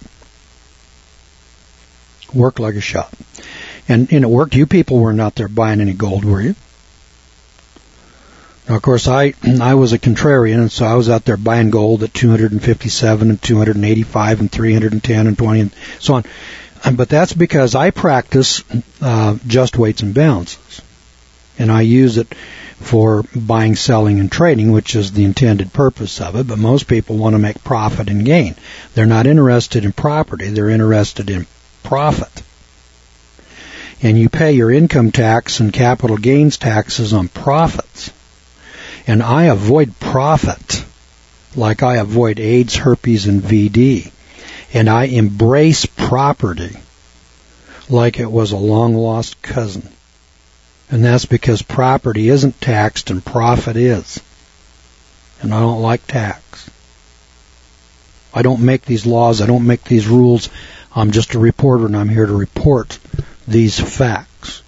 Worked like a shot. And, and it worked. You people weren't out there buying any gold, were you? Now, of course, I I was a contrarian, and so I was out there buying gold at two hundred fifty-seven and two hundred eighty-five and three hundred ten and twenty and so on. But that's because I practice uh, just weights and balances. And I use it for buying, selling, and trading, which is the intended purpose of it. But most people want to make profit and gain. They're not interested in property. They're interested in profit. And you pay your income tax and capital gains taxes on profits. And I avoid profit like I avoid AIDS, herpes, and V D. And I embrace property like it was a long-lost cousin. And that's because property isn't taxed and profit is. And I don't like tax. I don't make these laws. I don't make these rules. I'm just a reporter, and I'm here to report these facts.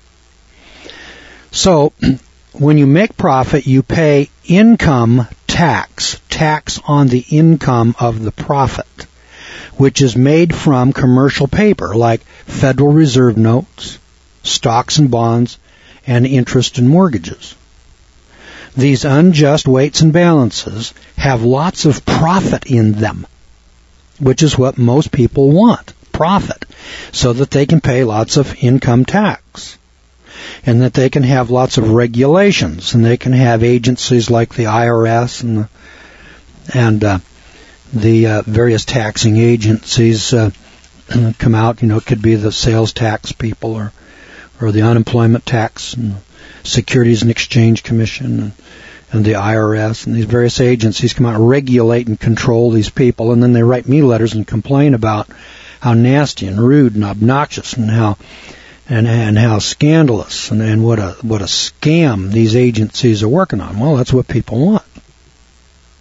So, when you make profit, you pay income tax, tax on the income of the profit, which is made from commercial paper like Federal Reserve notes, stocks and bonds, and interest and mortgages. These unjust weights and balances have lots of profit in them, which is what most people want, profit, so that they can pay lots of income tax, and that they can have lots of regulations, and they can have agencies like the I R S and the, and uh, the uh, various taxing agencies uh, come out. You know, it could be the sales tax people or or the unemployment tax and Securities and Exchange Commission and, and the I R S, and these various agencies come out and regulate and control these people, and then they write me letters and complain about how nasty and rude and obnoxious and how and and how scandalous and, and what a what a scam these agencies are working on. Well, that's what people want.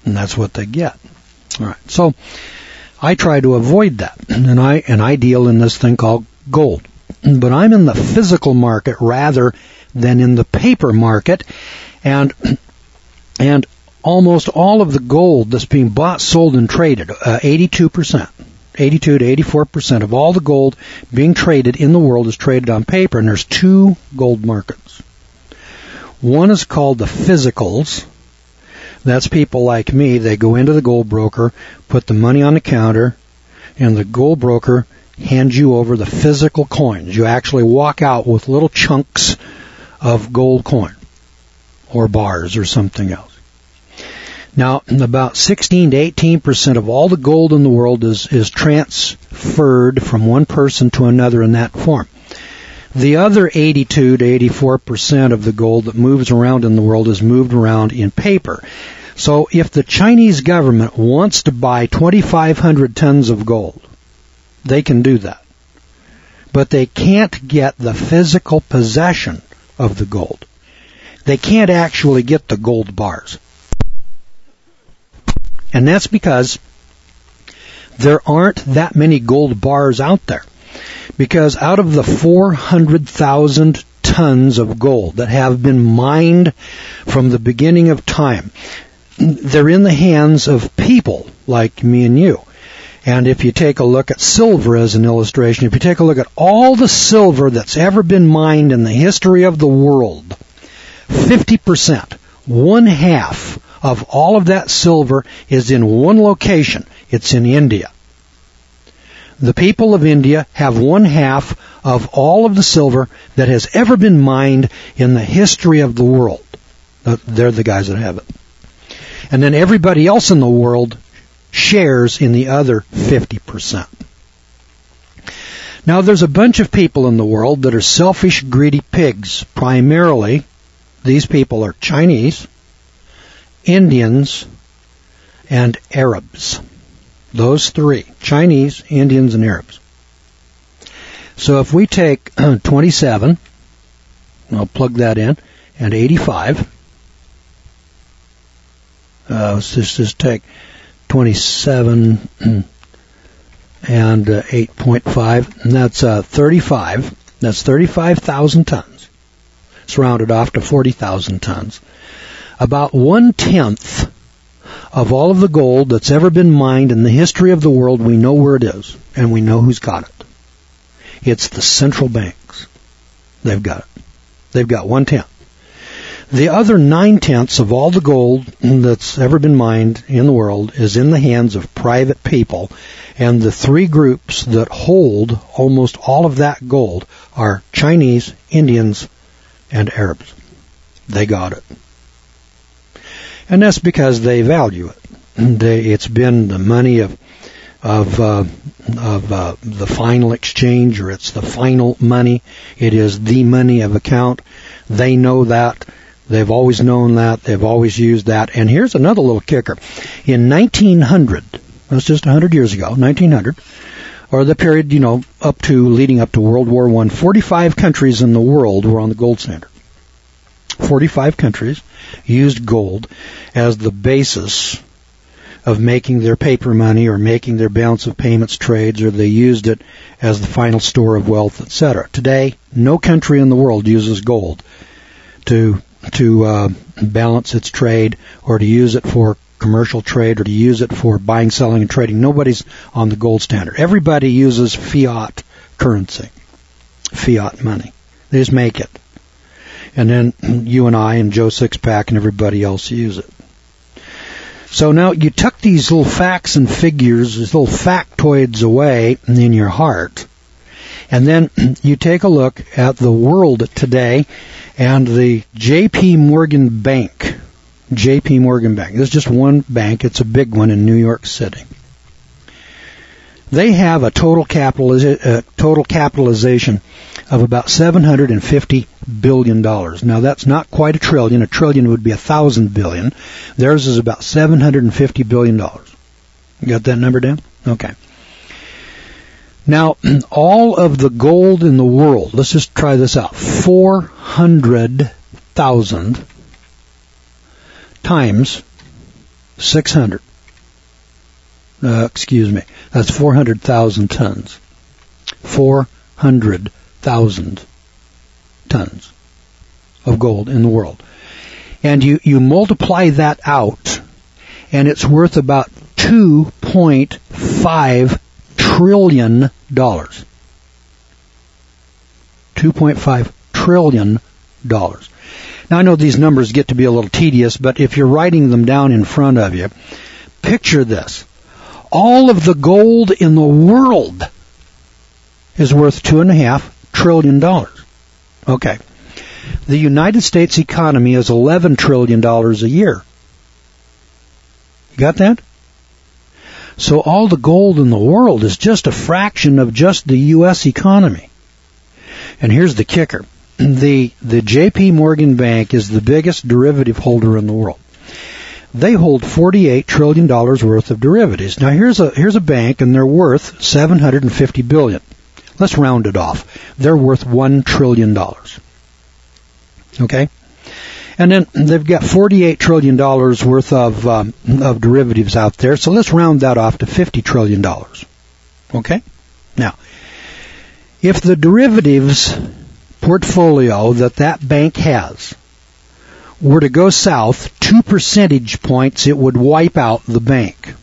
And that's what they get. All right. So I try to avoid that. And I, and I deal in this thing called gold. But I'm in the physical market rather than in the paper market. And, and almost all of the gold that's being bought, sold, and traded, uh, eighty-two percent, eighty-two to eighty-four percent of all the gold being traded in the world is traded on paper. And there's two gold markets. One is called the physicals. That's people like me. They go into the gold broker, put the money on the counter, and the gold broker hands you over the physical coins. You actually walk out with little chunks of gold coin or bars or something else. Now, about sixteen to eighteen percent of all the gold in the world is, is transferred from one person to another in that form. The other eighty-two to eighty-four percent of the gold that moves around in the world is moved around in paper. So if the Chinese government wants to buy twenty-five hundred tons of gold, they can do that. But they can't get the physical possession of the gold. They can't actually get the gold bars. And that's because there aren't that many gold bars out there. Because out of the four hundred thousand tons of gold that have been mined from the beginning of time, they're in the hands of people like me and you. And if you take a look at silver as an illustration, if you take a look at all the silver that's ever been mined in the history of the world, fifty percent, one half of all of that silver is in one location. It's in India. The people of India have one half of all of the silver that has ever been mined in the history of the world. They're the guys that have it. And then everybody else in the world shares in the other fifty percent. Now, there's a bunch of people in the world that are selfish, greedy pigs. Primarily, these people are Chinese, Indians, and Arabs. Those three, Chinese, Indians, and Arabs. So if we take twenty-seven, I'll plug that in, and eighty-five, uh, let's just, just take twenty-seven and uh, eight point five, and that's uh, thirty-five. That's thirty-five thousand tons. It's rounded off to forty thousand tons. About one-tenth of all of the gold that's ever been mined in the history of the world, we know where it is, and we know who's got it. It's the central banks. They've got it. They've got one-tenth. The other nine-tenths of all the gold that's ever been mined in the world is in the hands of private people, and the three groups that hold almost all of that gold are Chinese, Indians, and Arabs. They got it. And that's because they value it. They, it's been the money of of uh, of uh, the final exchange, or it's the final money. It is the money of account. They know that. They've always known that. They've always used that. And here's another little kicker. In nineteen hundred, that's just one hundred years ago, nineteen hundred, or the period, you know, up to, leading up to World War One, forty-five countries in the world were on the gold standard. forty-five countries used gold as the basis of making their paper money or making their balance of payments trades, or they used it as the final store of wealth, et cetera. Today, no country in the world uses gold to to uh, balance its trade, or to use it for commercial trade, or to use it for buying, selling, and trading. Nobody's on the gold standard. Everybody uses fiat currency, fiat money. They just make it. And then you and I and Joe Sixpack and everybody else use it. So now you tuck these little facts and figures, these little factoids away in your heart, and then you take a look at the world today and the J P Morgan Bank. J P Morgan Bank. There's just one bank. It's a big one in New York City. They have a total capitaliza- uh, total capitalization of about seven hundred fifty billion dollars. Now, that's not quite a trillion. A trillion would be a thousand billion. Theirs is about seven hundred fifty billion dollars. You got that number down? Okay. Now, all of the gold in the world, let's just try this out, four hundred thousand times six hundred. Uh, excuse me. That's four hundred thousand tons. four hundred thousand tons of gold in the world. And you, you multiply that out, and it's worth about two point five trillion dollars. two point five trillion dollars. Now, I know these numbers get to be a little tedious, but if you're writing them down in front of you, picture this. All of the gold in the world is worth two point five trillion dollars. Okay. The United States economy is eleven trillion dollars a year. You got that? So all the gold in the world is just a fraction of just the U S economy. And here's the kicker. The, the J P Morgan Bank is the biggest derivative holder in the world. They hold forty-eight trillion dollars worth of derivatives. Now here's a, here's a bank and they're worth seven hundred fifty billion dollars. Let's round it off. They're worth one trillion dollars. Okay? And then they've got forty-eight trillion dollars worth of, um, of derivatives out there. So let's round that off to fifty trillion dollars. Okay? Now, if the derivatives portfolio that that bank has were to go south two percentage points, it would wipe out the bank.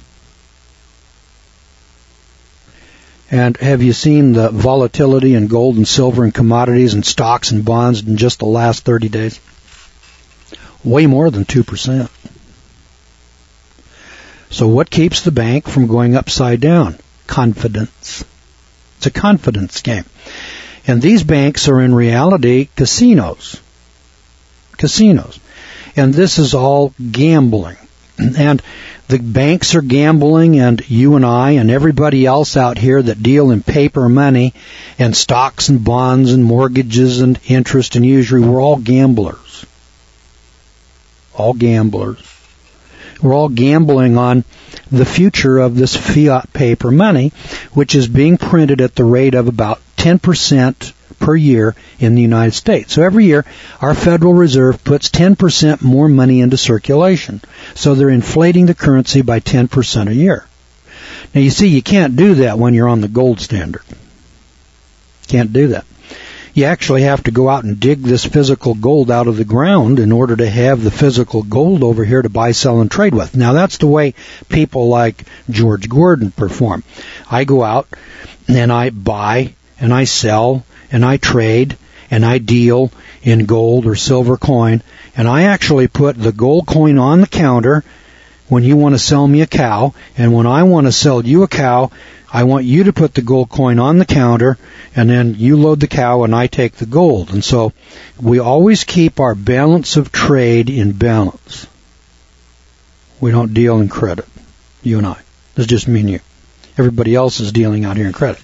And have you seen the volatility in gold and silver and commodities and stocks and bonds in just the last thirty days? Way more than two percent. So what keeps the bank from going upside down? Confidence. It's a confidence game. And these banks are in reality casinos. Casinos. And this is all gambling. And the banks are gambling, and you and I and everybody else out here that deal in paper money and stocks and bonds and mortgages and interest and usury, we're all gamblers. All gamblers. We're all gambling on the future of this fiat paper money, which is being printed at the rate of about ten percent per year in the United States. So every year, our Federal Reserve puts ten percent more money into circulation. So they're inflating the currency by ten percent a year. Now you see, you can't do that when you're on the gold standard. Can't do that. You actually have to go out and dig this physical gold out of the ground in order to have the physical gold over here to buy, sell, and trade with. Now that's the way people like George Gordon perform. I go out and I buy and I sell and I trade and I deal in gold or silver coin, and I actually put the gold coin on the counter when you want to sell me a cow, and when I want to sell you a cow, I want you to put the gold coin on the counter, and then you load the cow and I take the gold. And so we always keep our balance of trade in balance. We don't deal in credit, you and I. That's just me and you. Everybody else is dealing out here in credit.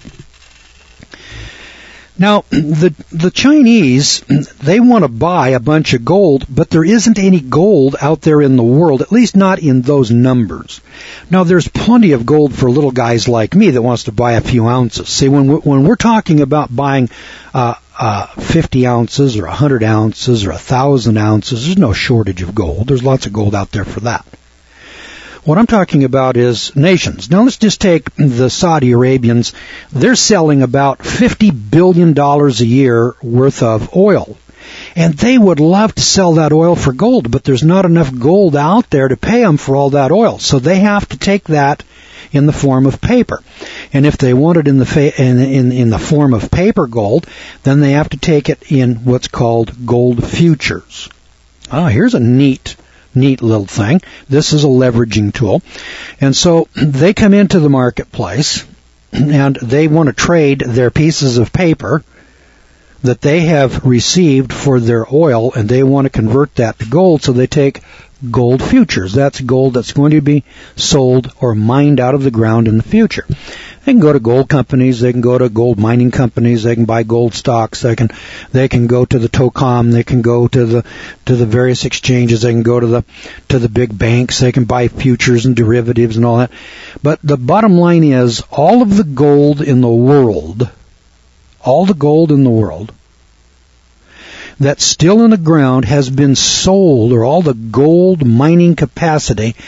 Now, the the Chinese, they want to buy a bunch of gold, but there isn't any gold out there in the world, at least not in those numbers. Now, there's plenty of gold for little guys like me that wants to buy a few ounces. See, when we're, when we're talking about buying uh, uh, fifty ounces or one hundred ounces or one thousand ounces, there's no shortage of gold. There's lots of gold out there for that. What I'm talking about is nations. Now let's just take the Saudi Arabians. They're selling about fifty billion dollars a year worth of oil. And they would love to sell that oil for gold, but there's not enough gold out there to pay them for all that oil. So they have to take that in the form of paper. And if they want it in the fa- in, in, in the form of paper gold, then they have to take it in what's called gold futures. Ah, here's a neat Neat little thing. This is a leveraging tool. And so they come into the marketplace and they want to trade their pieces of paper that they have received for their oil, and they want to convert that to gold, so they take gold futures. That's gold that's going to be sold or mined out of the ground in the future. They can go to gold companies, they can go to gold mining companies, they can buy gold stocks, they can they can go to the Tocom, they can go to the to the various exchanges, they can go to the to the big banks, they can buy futures and derivatives and all that. But the bottom line is, all of the gold in the world, all the gold in the world that's still in the ground has been sold, or all the gold mining capacity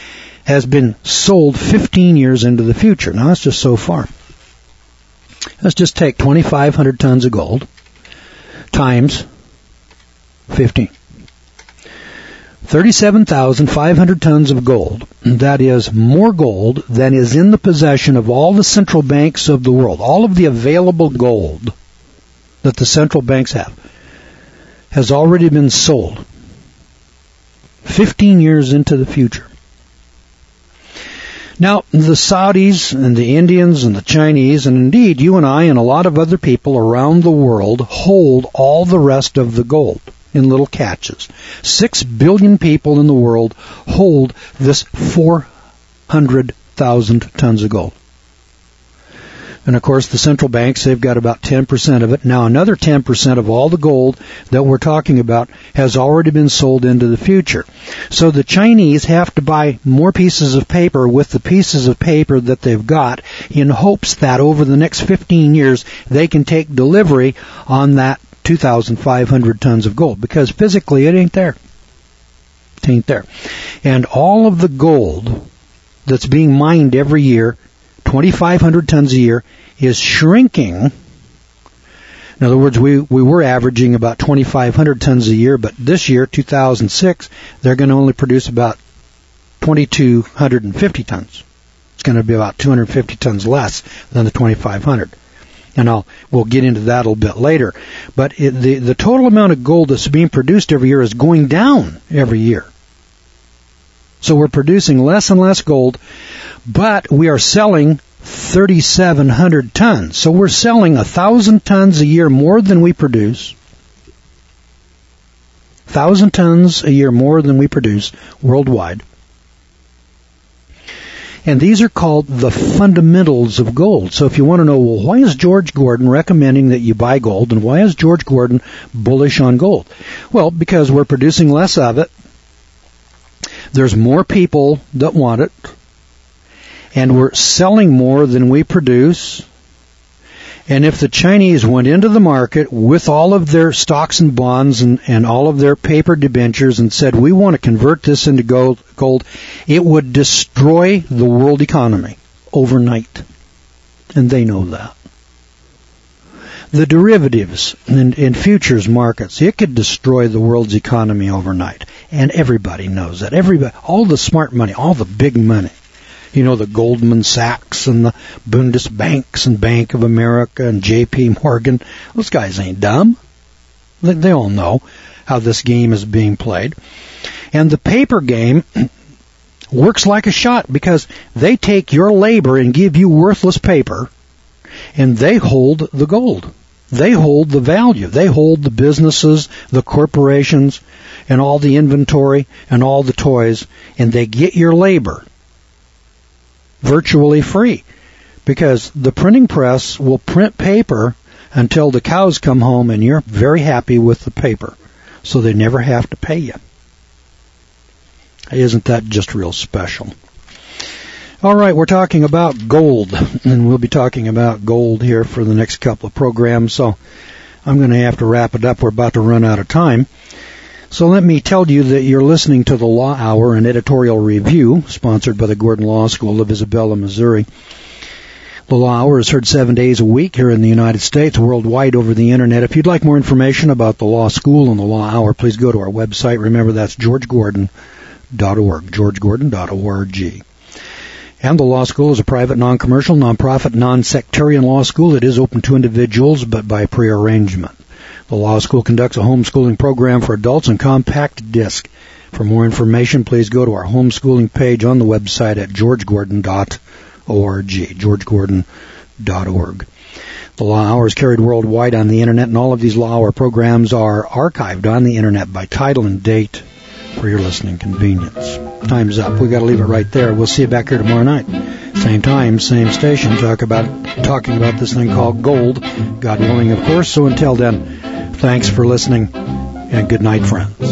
has been sold fifteen years into the future. Now, that's just so far. Let's just take twenty-five hundred tons of gold times fifteen. thirty-seven thousand five hundred tons of gold. That is more gold than is in the possession of all the central banks of the world. All of the available gold that the central banks have has already been sold fifteen years into the future. Now, the Saudis and the Indians and the Chinese, and indeed you and I and a lot of other people around the world hold all the rest of the gold in little catches. Six billion people in the world hold this four hundred thousand tons of gold. And of course, the central banks, they've got about ten percent of it. Now, another ten percent of all the gold that we're talking about has already been sold into the future. So the Chinese have to buy more pieces of paper with the pieces of paper that they've got in hopes that over the next fifteen years, they can take delivery on that two thousand five hundred tons of gold, because physically it ain't there. It ain't there. And all of the gold that's being mined every year, twenty-five hundred tons a year, is shrinking. In other words, we, we were averaging about twenty-five hundred tons a year, but this year, two thousand six, they're going to only produce about two thousand two hundred fifty tons. It's going to be about two hundred fifty tons less than the twenty-five hundred. And I'll, we'll get into that a little bit later. But it, the, the total amount of gold that's being produced every year is going down every year. So we're producing less and less gold, but we are selling thirty-seven hundred tons. So we're selling one thousand tons a year more than we produce. one thousand tons a year more than we produce worldwide. And these are called the fundamentals of gold. So if you want to know, well, why is George Gordon recommending that you buy gold, and why is George Gordon bullish on gold? Well, because we're producing less of it. There's more people that want it. And we're selling more than we produce. And if the Chinese went into the market with all of their stocks and bonds and, and all of their paper debentures and said, we want to convert this into gold, gold, it would destroy the world economy overnight. And they know that. The derivatives and, and futures markets, it could destroy the world's economy overnight. And everybody knows that. Everybody, all the smart money, all the big money. You know, the Goldman Sachs and the Bundesbanks and Bank of America and J P Morgan. Those guys ain't dumb. They, they all know how this game is being played. And the paper game works like a shot because they take your labor and give you worthless paper, and they hold the gold. They hold the value. They hold the businesses, the corporations, and all the inventory and all the toys, and they get your labor virtually free, because the printing press will print paper until the cows come home and you're very happy with the paper, so they never have to pay you. Isn't that just real special? All right, we're talking about gold, and we'll be talking about gold here for the next couple of programs, so I'm going to have to wrap it up. We're about to run out of time. So let me tell you that you're listening to the Law Hour, an editorial review sponsored by the Gordon Law School of Isabella, Missouri. The Law Hour is heard seven days a week here in the United States, worldwide over the Internet. If you'd like more information about the Law School and the Law Hour, please go to our website. Remember, that's george gordon dot org, george gordon dot org. And the Law School is a private, non-commercial, non-profit, non-sectarian law school. It is open to individuals, but by prearrangement. The Law School conducts a homeschooling program for adults on compact disc. For more information, please go to our homeschooling page on the website at george gordon dot org, george gordon dot org. The Law Hour is carried worldwide on the Internet, and all of these Law Hour programs are archived on the Internet by title and date for your listening convenience. Time's up. We've got to leave it right there. We'll see you back here tomorrow night. Same time, same station, talk about talking about this thing called gold, God willing, of course. So until then, thanks for listening, and good night, friends.